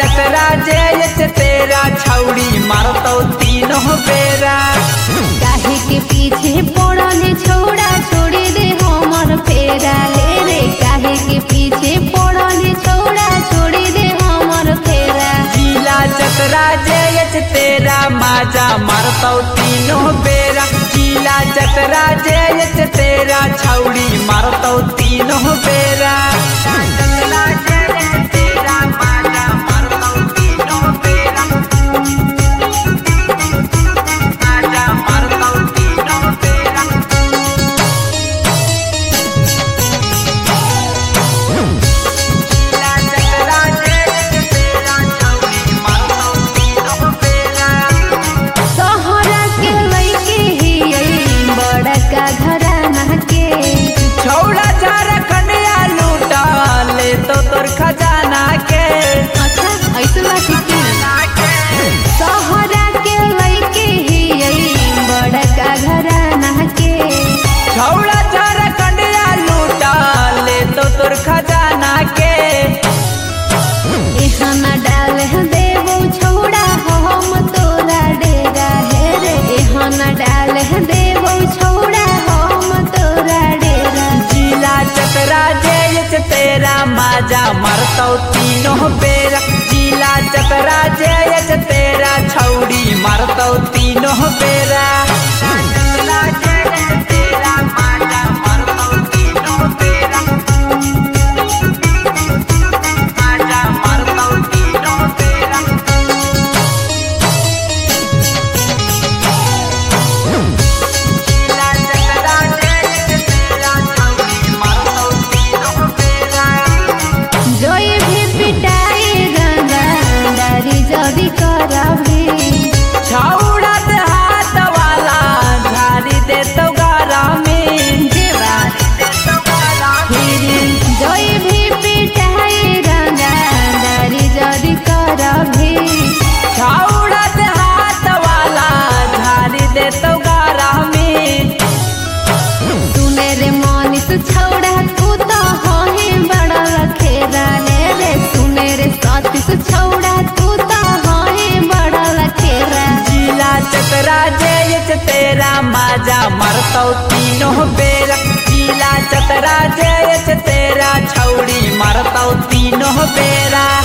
चतरा जयच तेरा छौड़ी मारतो तीनों बेरा। काहे के पीछे पड़ल छौड़ा छोड़ी दे हमर फेरा हे रे। काहे के पीछे पड़ल छौड़ा छोड़ी दे हमर फेरा। जिला चतरा जयच तेरा माजा मारतो तीनों बेरा। जिला चतरा जयच तेरा छौड़ी मारतो तीनों बेरा। चतरा जयच तेरा माजा मारतो तीनों बेरा। माजा मारतो तीनों बेरा। जिला चतरा जयच तेरा छौड़ी मारतो तीनों बेरा। सहरा के लइके हियै बड़का घराना के। छौड़ा झारखंडिया लूटा ले तो तोर खजाना के। अच्छा ऐसे बात की। सहरा के लइके हियै बड़का घराना के। छौड़ा झारखंडिया लूटा ले तो तोर खजाना के। एहना डाल देबो छौड़ा हम तोरा डेरा हे रे। एहना डाल देबो छौड़ा हम तोरा डेरा। जिला चतरा जयच तेरा माजा मारतो तीनों बेरा। जिला चतरा जयच तेरा छौड़ी मारतो तीनों बेरा। चतरा जयच तेरा माजा मारतो तीनों बेरा। माजा मारतो तीनों बेरा। जिला चतरा जयच तेरा छौड़ी मारतो तीनों बेरा। जोई भी पिटाई गंगा डारी जदी करबी। छौड़ा हाथ वाला झाड़ी दे तो गारा में। देवा जोई भी पिटाई गंगा डारी जदी करबी। छौड़ा हाथ वाला झाड़ी दे तो गारा में। सुने रे मनीष छौड़ा तू तो होही बड़ा रखेरा ले रे। सुने रे सतीश छौड़ा तू तो होही बड़ा रखेरा। जिला चतरा जयच तेरा माजा मारतो तीनों बेरा। जिला चतरा जयच तेरा छौड़ी मारतो तीनों बेरा।